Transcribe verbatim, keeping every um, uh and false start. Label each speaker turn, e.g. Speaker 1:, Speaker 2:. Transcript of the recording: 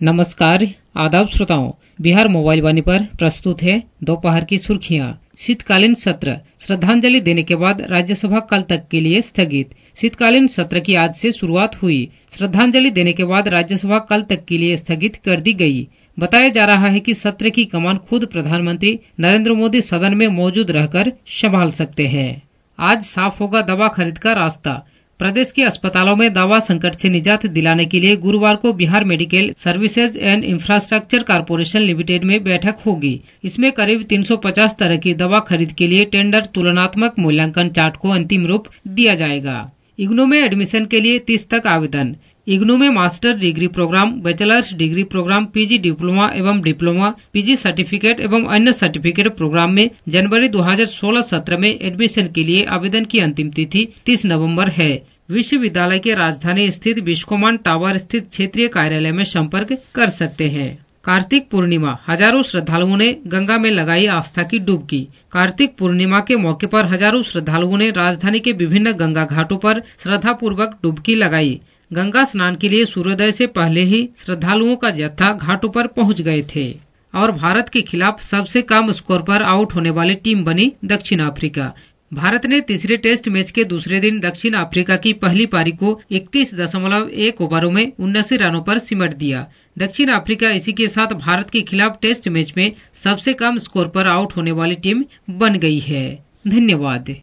Speaker 1: नमस्कार, आदाब श्रोताओं। बिहार मोबाइल वाणी पर प्रस्तुत है दोपहर की सुर्खियां। शीतकालीन सत्र श्रद्धांजलि देने के बाद राज्यसभा कल तक के लिए स्थगित। शीतकालीन सत्र की आज से शुरुआत हुई। श्रद्धांजलि देने के बाद राज्यसभा कल तक के लिए स्थगित कर दी गई। बताया जा रहा है कि सत्र की कमान खुद प्रधानमंत्री नरेंद्र मोदी सदन में मौजूद रहकर संभाल सकते हैं। आज साफ होगा दवा खरीद का रास्ता। प्रदेश के अस्पतालों में दवा संकट से निजात दिलाने के लिए गुरुवार को Bihar medical services and infrastructure corporation limited में बैठक होगी। इसमें करीब तीन सौ पचास तरह की दवा खरीद के लिए टेंडर तुलनात्मक मूल्यांकन चार्ट को अंतिम रूप दिया जाएगा। इग्नू में एडमिशन के लिए तीस तक आवेदन। इग्नू में master degree program, bachelors degree program, PG diploma एवं डिप्लोमा, पीजी सर्टिफिकेट एवं अन्य सर्टिफिकेट प्रोग्राम में जनवरी दो हज़ार सोलह सत्र में एडमिशन के लिए आवेदन की अंतिम तिथि तीस नवंबर है। विश्वविद्यालय के राजधानी स्थित बिस्कोमान टावर स्थित क्षेत्रीय कार्यालय में संपर्क कर सकते हैं। कार्तिक पूर्णिमा, हजारों श्रद्धालुओं ने गंगा में लगाई आस्था की डुबकी। कार्तिक पूर्णिमा के मौके पर हजारों श्रद्धालुओं ने राजधानी के विभिन्न गंगा घाटों पर श्रद्धापूर्वक डुबकी लगाई। गंगा स्नान के लिए सूर्योदय से पहले ही श्रद्धालुओं का जत्था घाटों पर पहुंच गए थे। और भारत के खिलाफ सबसे कम स्कोर पर आउट होने वाली टीम बनी दक्षिण अफ्रीका। भारत ने तीसरे टेस्ट मैच के दूसरे दिन दक्षिण अफ्रीका की पहली पारी को इकतीस दशमलव एक ओवरों में उन्नासी रनों पर सिमट दिया। दक्षिण अफ्रीका इसी के साथ भारत के खिलाफ टेस्ट मैच में सबसे कम स्कोर पर आउट होने वाली टीम बन गई है। धन्यवाद।